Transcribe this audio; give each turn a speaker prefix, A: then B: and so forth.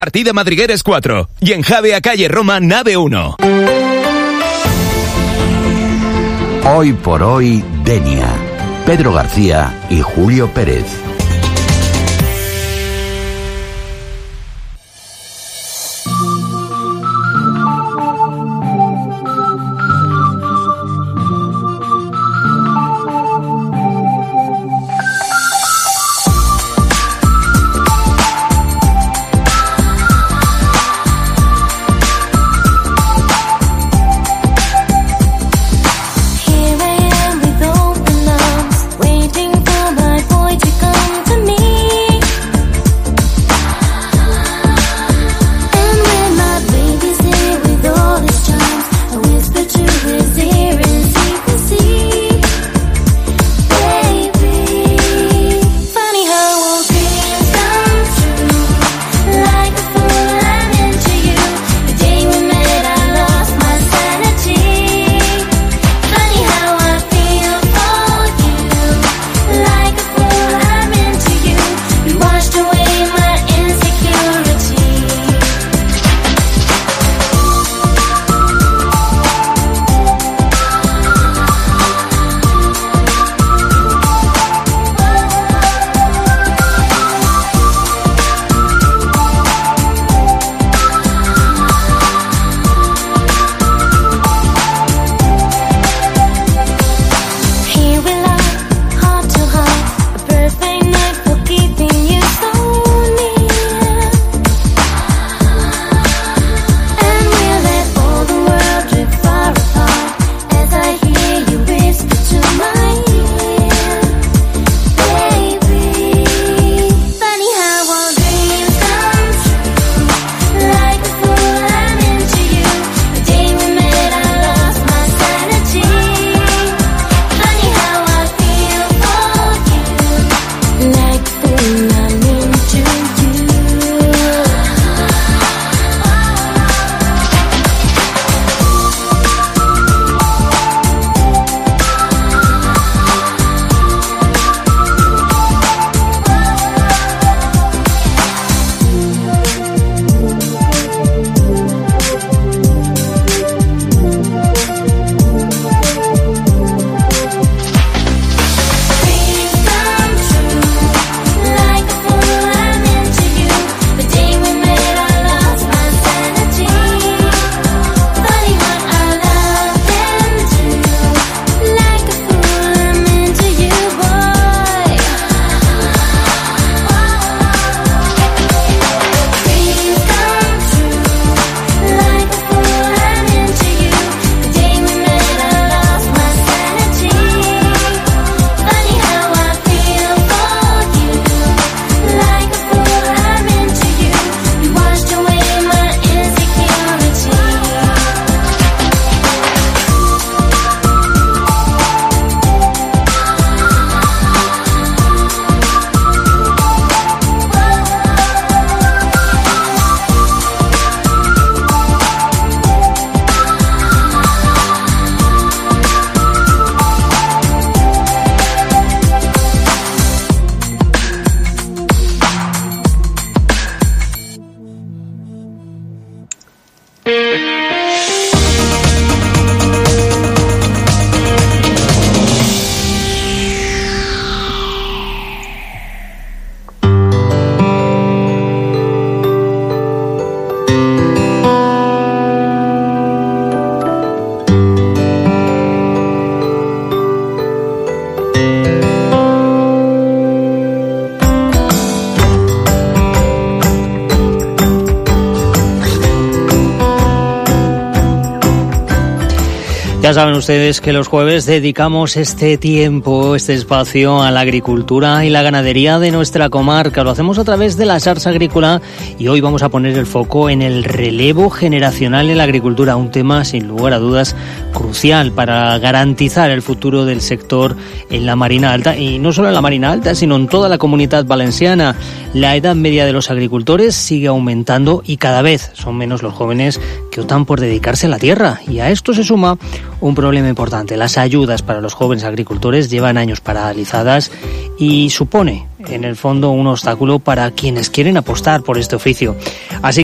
A: Partida Madrigueres 4 y en Javea calle Roma nave 1.
B: Hoy por hoy, Denia. Pedro García y Julio Pérez.
C: Ya saben ustedes que los jueves dedicamos este tiempo, este espacio a la agricultura y la ganadería de nuestra comarca. Lo hacemos a través de la Sarsa Agrícola y hoy vamos a poner el foco en el relevo generacional en la agricultura, un tema sin lugar a dudas crucial para garantizar el futuro del sector en la Marina Alta, y no solo en la Marina Alta, sino en toda la Comunitat Valenciana. La edad media de los agricultores sigue aumentando y cada vez son menos los jóvenes que optan por dedicarse a la tierra. Y a esto se suma un problema importante. Las ayudas para los jóvenes agricultores llevan años paralizadas y supone, en el fondo, un obstáculo para quienes quieren apostar por este oficio. Así